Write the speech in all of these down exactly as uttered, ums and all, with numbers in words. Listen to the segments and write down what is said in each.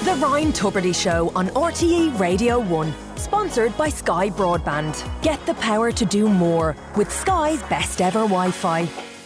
The Ryan Tubridy Show on R T E Radio one. Sponsored by Sky Broadband. Get the power to do more with Sky's best ever Wi-Fi.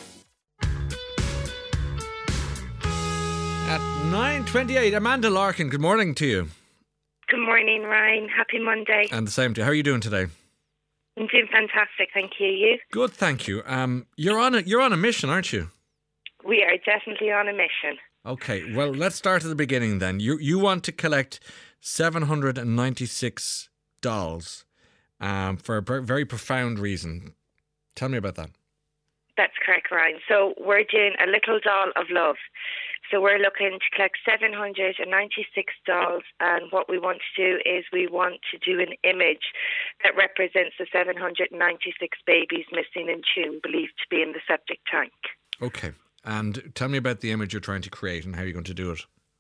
At nine twenty-eight, Amanda Larkin, good morning to you. Good morning, Ryan. Happy Monday. And the same to you. How are you doing today? I'm doing fantastic, thank you. You? Good, thank you. Um, you're on a, you're on a mission, aren't you? We are definitely on a mission. Okay, well, let's start at the beginning then. You you want to collect seven hundred ninety-six dolls um, for a very profound reason. Tell me about that. That's correct, Ryan. So we're doing a little doll of love. So we're looking to collect seven hundred ninety-six dolls, and what we want to do is we want to do an image that represents the seven hundred ninety-six babies missing in Tuam, believed to be in the septic tank. Okay, and tell me about the image you're trying to create and how you're going to do it.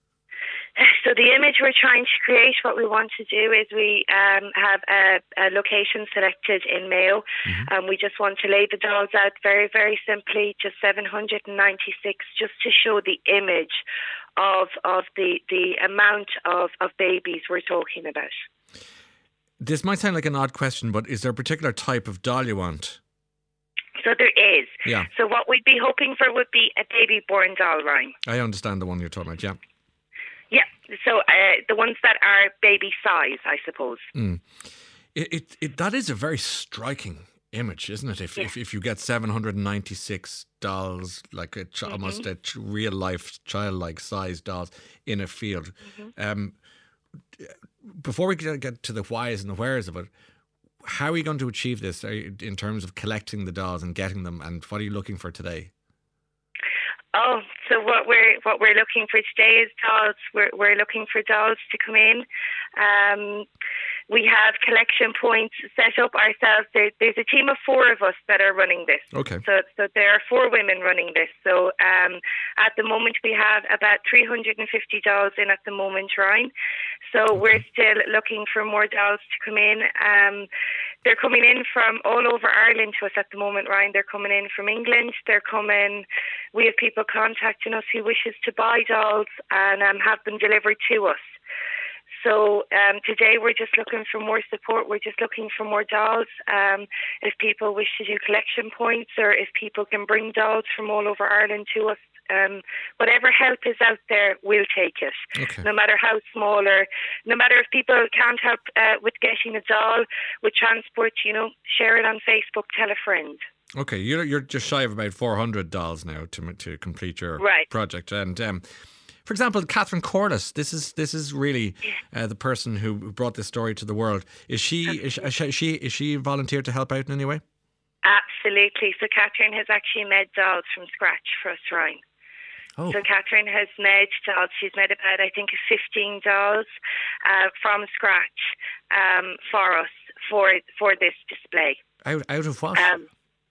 So the image we're trying to create, what we want to do is we um, have a, a location selected in Mayo, mm-hmm. and we just want to lay the dolls out very, very simply, just seven hundred ninety-six, just to show the image of of the, the amount of, of babies we're talking about. This might sound like an odd question, but is there a particular type of doll you want? So there is. Yeah. So what we'd be hoping for would be a baby born doll, Ryan. I understand the one you're talking about, yeah. Yeah, so uh, the ones that are baby size, I suppose. Mm. It, it it that is a very striking image, isn't it? If yeah. if, if you get seven hundred ninety-six dolls, like a ch- mm-hmm. almost a ch- real life childlike size dolls in a field. Mm-hmm. Um, before we get to the whys and the wheres of it, how are you going to achieve this in terms of collecting the dolls and getting them? And what are you looking for today? Oh, so what we're what we're looking for today is dolls. We're we're looking for dolls to come in. Um, we have collection points set up ourselves. There, there's a team of four of us that are running this. Okay. So so there are four women running this. So um, at the moment we have about three hundred fifty dolls in at the moment, Ryan. So okay. we're still looking for more dolls to come in. Um, they're coming in from all over Ireland to us at the moment, Ryan. They're coming in from England. They're coming. We have people contacting us who wishes to buy dolls and um, have them delivered to us. So um, today we're just looking for more support. We're just looking for more dolls. Um, if people wish to do collection points, or if people can bring dolls from all over Ireland to us, um, whatever help is out there, we'll take it. Okay. No matter how small, or no matter if people can't help uh, with getting a doll, with transport, you know, share it on Facebook, tell a friend. Okay, you're you're just shy of about four hundred dolls now to to complete your right. project. And um, for example, Catherine Corliss, this is this is really uh, the person who brought this story to the world. Is she is she, is she is she volunteered to help out in any way? Absolutely. So Catherine has actually made dolls from scratch for us, Ryan. Oh. So Catherine has made dolls. She's made about, I think, fifteen dolls uh, from scratch um, for us for for this display. Out out of what? Um,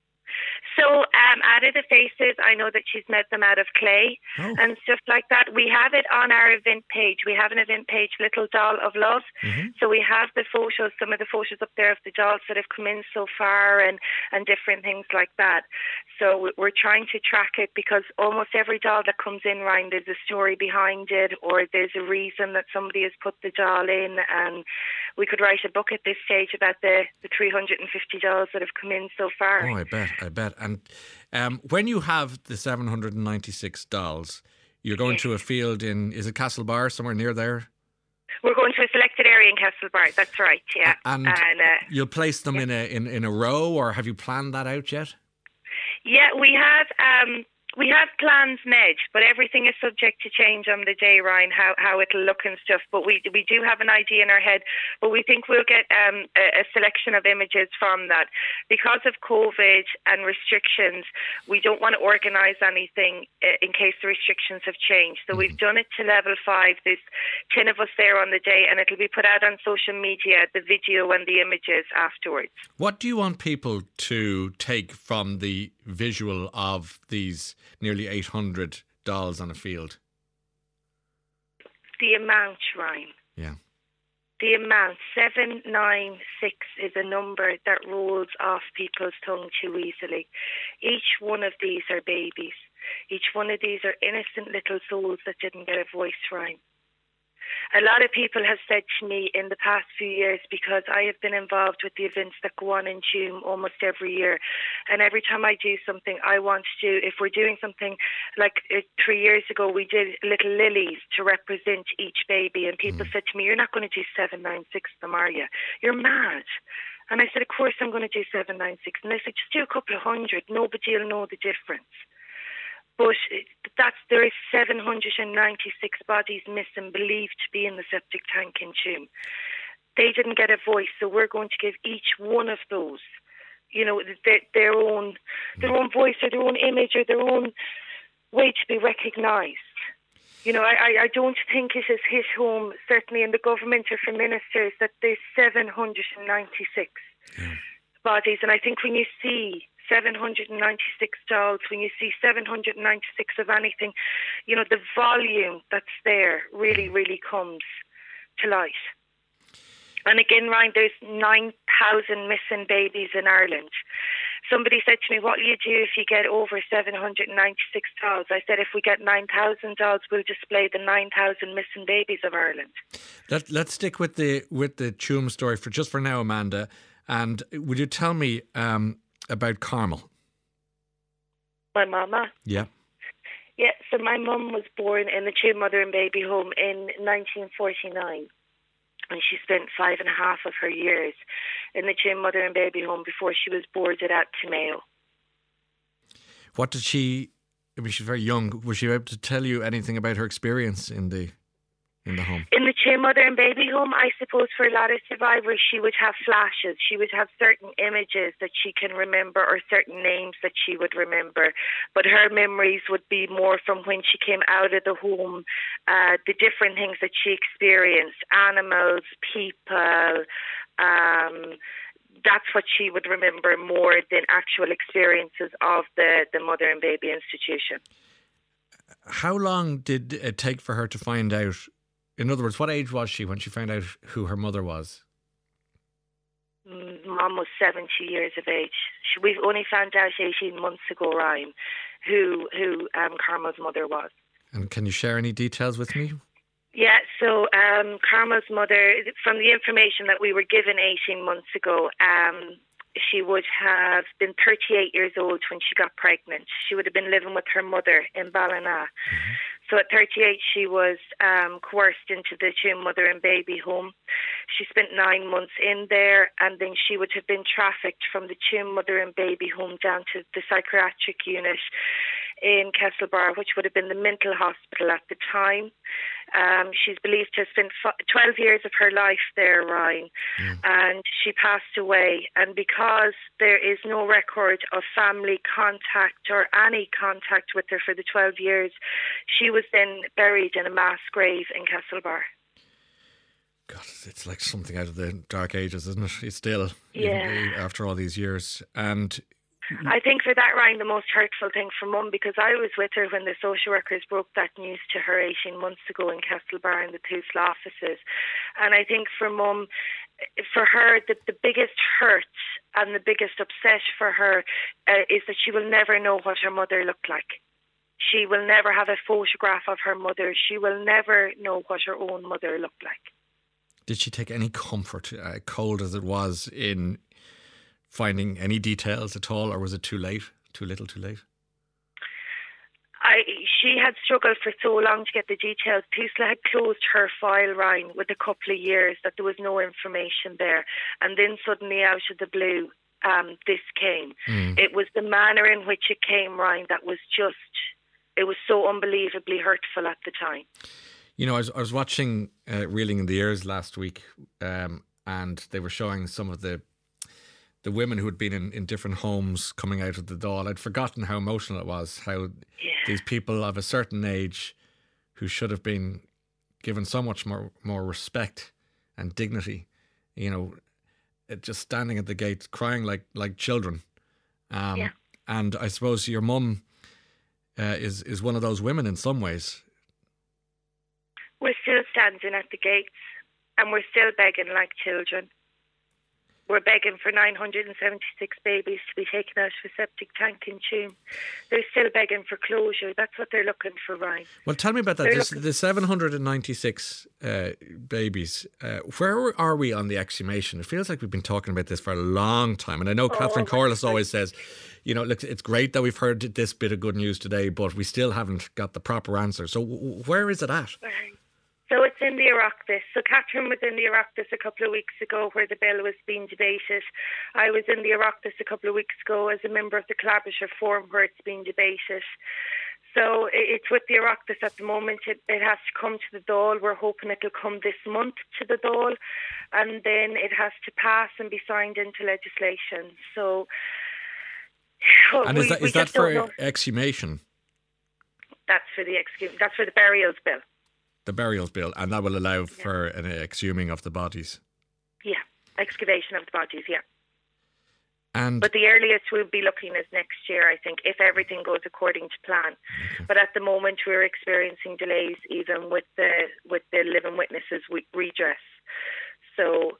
So um, out of the faces, I know that she's made them out of clay oh. and stuff like that. We have it on our event page. We have an event page, Little Doll of Love. Mm-hmm. So we have the photos, some of the photos up there of the dolls that have come in so far, and, and different things like that. So we're trying to track it, because almost every doll that comes in, Ryan, there's a story behind it, or there's a reason that somebody has put the doll in. And we could write a book at this stage about the, the three hundred fifty dolls that have come in so far. Oh, I bet, I bet. And um, when you have the seven hundred ninety-six dolls, you're going yes. to a field in, is it Castlebar, somewhere near there? We're going to a selected area in Castlebar, that's right, yeah. And, and uh, you'll place them yeah. in a in, in a row, or have you planned that out yet? Yeah, we have... Um, We have plans made, but everything is subject to change on the day, Ryan, how, how it'll look and stuff. But we we do have an idea in our head, but we think we'll get um, a, a selection of images from that. Because of COVID and restrictions, we don't want to organise anything in case the restrictions have changed. So we've done it to level five. There's ten of us there on the day, and it'll be put out on social media, the video and the images afterwards. What do you want people to take from the visual of these nearly eight hundred dolls on a field? The amount, Ryan. Yeah. The amount, seven nine six, is a number that rolls off people's tongue too easily. Each one of these are babies. Each one of these are innocent little souls that didn't get a voice, Ryan. a lot of people have said to me in the past few years, because I have been involved with the events that go on in Tuam almost every year, and every time I do something, I want to do, if we're doing something like uh, three years ago, we did little lilies to represent each baby, and people mm. said to me, you're not going to do seven nine six of them, are you? You're mad. And I said, of course I'm going to do seven nine six. And they said, just do a couple of hundred. Nobody will know the difference. But that's, there is seven hundred ninety-six bodies missing, believed to be in the septic tank in Tuam. They didn't get a voice, so we're going to give each one of those, you know, their, their own, their own voice or their own image or their own way to be recognised. You know, I, I don't think it has hit home, certainly in the government or for ministers, that there's seven hundred ninety-six yeah. bodies. And I think when you see seven hundred ninety-six dolls, when you see seven hundred ninety-six of anything, you know, the volume that's there really, really comes to light. And again, Ryan, there's nine thousand missing babies in Ireland. Somebody said to me, what will you do if you get over seven hundred ninety-six dolls? I said, if we get nine thousand dolls, we'll display the nine thousand missing babies of Ireland. Let, let's stick with the with the Tuam story for just for now, Amanda. And would you tell me um, about Carmel? My mama? Yeah. Yeah, so my mum was born in the Tuam Mother and Baby Home in nineteen forty-nine. And she spent five and a half of her years in the Tuam Mother and Baby Home before she was boarded at Tomeo. What did she, I mean, she's very young, was she able to tell you anything about her experience in the in the home? In the Tuam Mother and Baby Home, I suppose for a lot of survivors, she would have flashes. She would have certain images that she can remember or certain names that she would remember. But her memories would be more from when she came out of the home, uh, the different things that she experienced, animals, people. Um, that's what she would remember more than actual experiences of the, the Mother and Baby institution. How long did it take for her to find out? In other words, what age was she when she found out who her mother was? Mum was seventy years of age. She, we've only found out eighteen months ago, Ryan, who who um, Carmel's mother was. And can you share any details with me? Yeah, so um, Carmel's mother, from the information that we were given eighteen months ago, um, she would have been thirty-eight years old when she got pregnant. She would have been living with her mother in Ballina. Mm-hmm. So at thirty-eight, she was um, coerced into the Tuam Mother and Baby Home. She spent nine months in there, and then she would have been trafficked from the Tuam Mother and Baby Home down to the psychiatric unit in Castlebar, which would have been the mental hospital at the time. Um, she's believed to have spent twelve years of her life there, Ryan, mm. and she passed away. And because there is no record of family contact or any contact with her for the twelve years, she was then buried in a mass grave in Castlebar. God, it's like something out of the Dark Ages, isn't it? It's still, yeah. even after all these years. And I think for that, Ryan, the most hurtful thing for Mum, because I was with her when the social workers broke that news to her eighteen months ago in Castlebar in the Tusla offices. And I think for Mum, for her, the, the biggest hurt and the biggest upset for her uh, is that she will never know what her mother looked like. She will never have a photograph of her mother. She will never know what her own mother looked like. Did she take any comfort, uh, cold as it was, in finding any details at all, or was it too late, too little, too late? I, she had struggled for so long to get the details. Tusla had closed her file, Ryan, with a couple of years that there was no information there. And then suddenly, out of the blue, um, this came. Mm. It was the manner in which it came, Ryan, that was just, it was so unbelievably hurtful at the time. You know, I was, I was watching uh, Reeling in the Years last week, um, and they were showing some of the the women who had been in, in different homes coming out of the Dáil. I'd forgotten how emotional it was, how yeah. these people of a certain age who should have been given so much more, more respect and dignity, you know, just standing at the gate crying like, like children. Um, yeah. And I suppose your mum uh, is, is one of those women in some ways. We're still standing at the gates and we're still begging like children. we're begging for nine hundred seventy-six babies to be taken out of a septic tank in Tuam. They're still begging for closure. That's what they're looking for, Ryan. Well, tell me about that. This, the seven hundred ninety-six uh, babies, uh, where are we on the exhumation? It feels like we've been talking about this for a long time. And I know oh, Catherine Corliss always says, you know, look, it's great that we've heard this bit of good news today, but we still haven't got the proper answer. So w- where is it at? So it's in the Oireachtas. So Catherine was in the Oireachtas a couple of weeks ago where the bill was being debated. I was in the Oireachtas a couple of weeks ago as a member of the Collaborative Forum where it's being debated. So it's with the Oireachtas at the moment. It, it has to come to the Dáil. We're hoping it'll come this month to the Dáil, and then it has to pass and be signed into legislation. So, and we, is that, is that for exhumation? That's for the exhum- That's for the burials bill. The burials bill, and that will allow yeah. for an exhuming of the bodies. Yeah, excavation of the bodies. Yeah. And but the earliest we'll be looking is next year, I think, if everything goes according to plan. Okay. But at the moment, we're experiencing delays even with the with the living witnesses redress. So,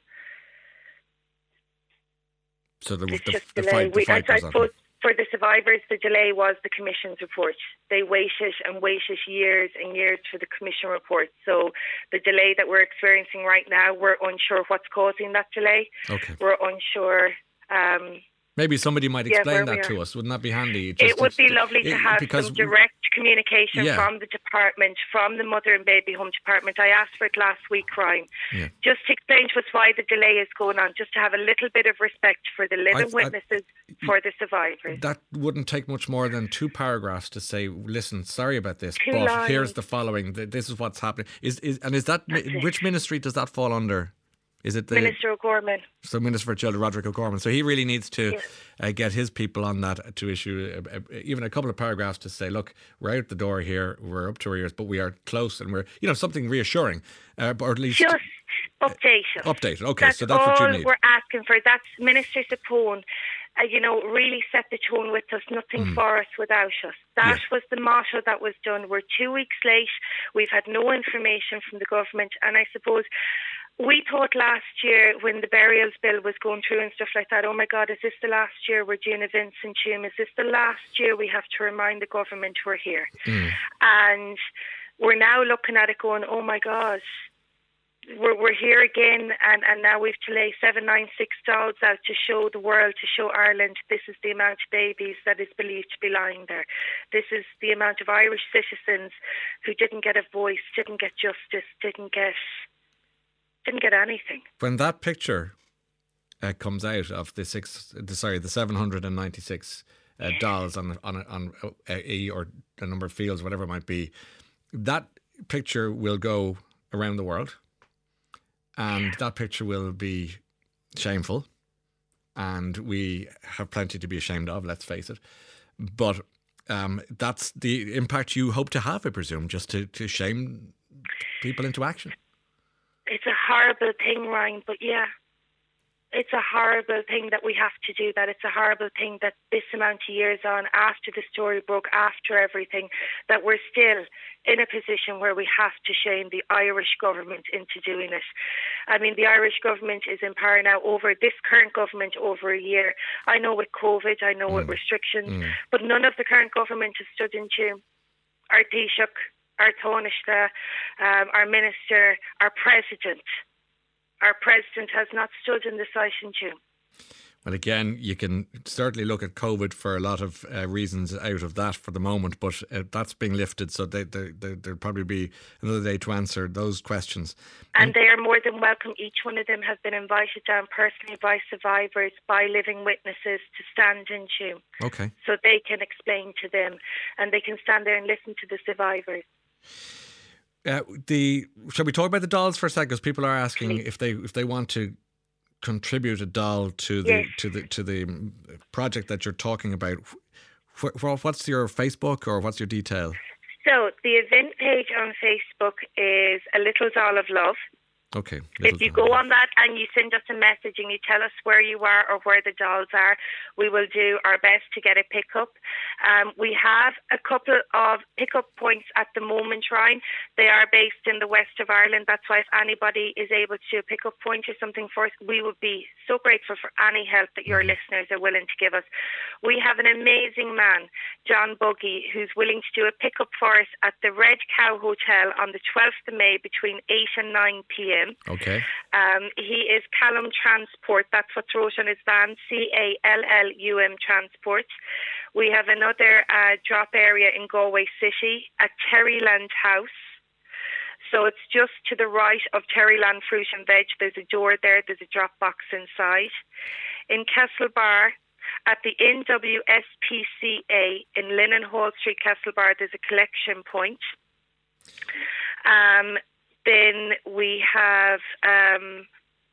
so the, the, just the, delay. fight, the we, fight I, I goes suppose on. For the survivors, the delay was the Commission's report. They waited and waited years and years for the Commission report. So the delay that we're experiencing right now, we're unsure what's causing that delay. Okay. We're unsure. Um, Maybe somebody might explain yeah, that to us. Wouldn't that be handy? Just it would be lovely to it, have some direct communication yeah. from the department, from the Mother and Baby Home Department. I asked for it last week, Ryan. Yeah. Just to explain to us why the delay is going on, just to have a little bit of respect for the living I, witnesses, I, for the survivors. That wouldn't take much more than two paragraphs to say, listen, sorry about this, two but lines. Here's the following. This is what's happening. Is, is And is that, That's which it. ministry does that fall under? Is it the Minister O'Gorman? So Minister for Children, Roderick O'Gorman. So he really needs to yes. uh, get his people on that to issue a, a, even a couple of paragraphs to say, look, we're out the door here, we're up to our ears, but we are close, and we're, you know, something reassuring, uh, or at least just update us. Update. Okay, that's so that's what you need. All we're asking for. That's Minister Sapone. Uh, you know, really set the tone with us. Nothing mm. for us without us. That yeah. was the motto that was done. We're two weeks late. We've had no information from the government, and I suppose. We thought last year when the burials bill was going through and stuff like that, oh my God, is this the last year we're doing events in Tuam? Is this the last year we have to remind the government we're here? Mm. And we're now looking at it going, oh my God, we're we're here again, and, and now we've to lay seven ninety-six dolls out to show the world, to show Ireland, this is the amount of babies that is believed to be lying there. This is the amount of Irish citizens who didn't get a voice, didn't get justice, didn't get... Didn't get anything. When that picture uh, comes out of the six, the, sorry, the seven hundred and ninety-six uh, dolls on on on a, a or a number of fields, whatever it might be, that picture will go around the world, and that picture will be shameful, and we have plenty to be ashamed of. Let's face it, but um, that's the impact you hope to have, I presume, just to to shame people into action. It's a horrible thing, Ryan, but yeah, it's a horrible thing that we have to do that. It's a horrible thing that this amount of years on, after the story broke, after everything, that we're still in a position where we have to shame the Irish government into doing it. I mean, the Irish government is in power now over this current government over a year. I know with COVID, I know mm. with restrictions, mm. but none of the current government has stood in Tuam. Our Taoiseach, our Taoiseach, um, our minister, our president. Our president has not stood in the site in Tuam. Well, again, you can certainly look at COVID for a lot of uh, reasons out of that for the moment, but uh, that's being lifted, so they, they, they, there'll probably be another day to answer those questions. And, and they are more than welcome. Each one of them have been invited down personally by survivors, by living witnesses to stand in Tuam. Okay. So they can explain to them, and they can stand there and listen to the survivors. Uh, the shall we talk about the dolls for a second? Because people are asking Please. if they if they want to contribute a doll to the yes. to the to the project that you're talking about. What's your Facebook or what's your detail? So the event page on Facebook is A Little Doll of Love. Okay. If you go on that and you send us a message and you tell us where you are or where the dolls are, we will do our best to get a pickup. Um, we have a couple of pickup points at the moment, Ryan. They are based in the west of Ireland. That's why if anybody is able to do a pickup point or something for us, we would be so grateful for any help that your listeners are willing to give us. We have an amazing man, John Buggy, who's willing to do a pickup for us at the Red Cow Hotel on the twelfth of May between eight and nine p.m. Okay. Um, he is Callum Transport. That's what's wrote on his van, C A L L U M Transport. We have another uh, drop area in Galway City at Terryland House. So it's just to the right of Terryland Fruit and Veg. There's a door there. There's a drop box inside. In Castlebar, at the N W S P C A in Lennon Hall Street, Castlebar, there's a collection point. Um, then we have... Um,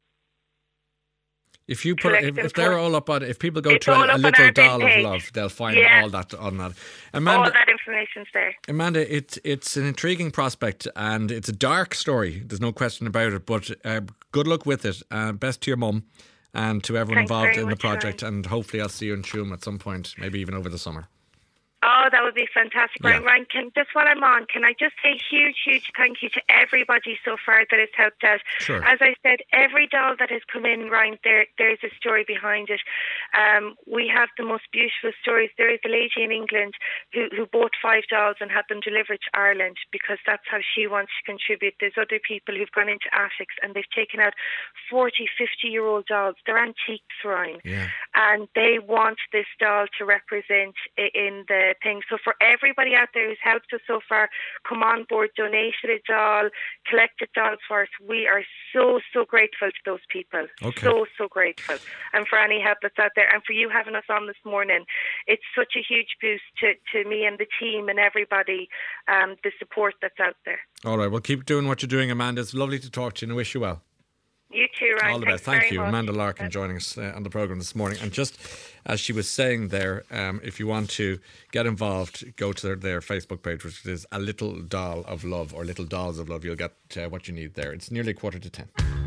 If you put, if, if they're all up on, if people go it's to a, a little doll of page. love, they'll find yeah. all that on that. Amanda, all that information's there. Amanda, it's it's an intriguing prospect and it's a dark story. There's no question about it. But uh, good luck with it. Uh, best to your mum and to everyone Thanks involved in the much, project. Ryan. And hopefully, I'll see you in Tuam at some point, maybe even over the summer. Oh, that would be fantastic, Ryan. Yeah. Ryan, can, just while I'm on, can I just say a huge, huge thank you to everybody so far that has helped out. Sure. As I said, every doll that has come in, Ryan, there there's a story behind it. Um, we have the most beautiful stories. There is a lady in England who, who bought five dolls and had them delivered to Ireland because that's how she wants to contribute. There's other people who've gone into attics and they've taken out forty, fifty-year-old dolls. They're antiques, Ryan. Yeah. And they want this doll to represent in the thing. So for everybody out there who's helped us so far, come on board, donated a doll, collected dolls for us. We are so, so grateful to those people. Okay. So, so grateful. And for any help that's out there. And for you having us on this morning, it's such a huge boost to, to me and the team and everybody, um, the support that's out there. All right. Well, keep doing what you're doing, Amanda. It's lovely to talk to you and I wish you well. You too, Ryan. All the Thanks best. Thank very you. much. Amanda Larkin joining us uh, on the programme this morning. And just as she was saying there, um, if you want to get involved, go to their, their Facebook page, which is A Little Doll of Love or Little Dolls of Love. You'll get uh, what you need there. It's nearly a quarter to ten.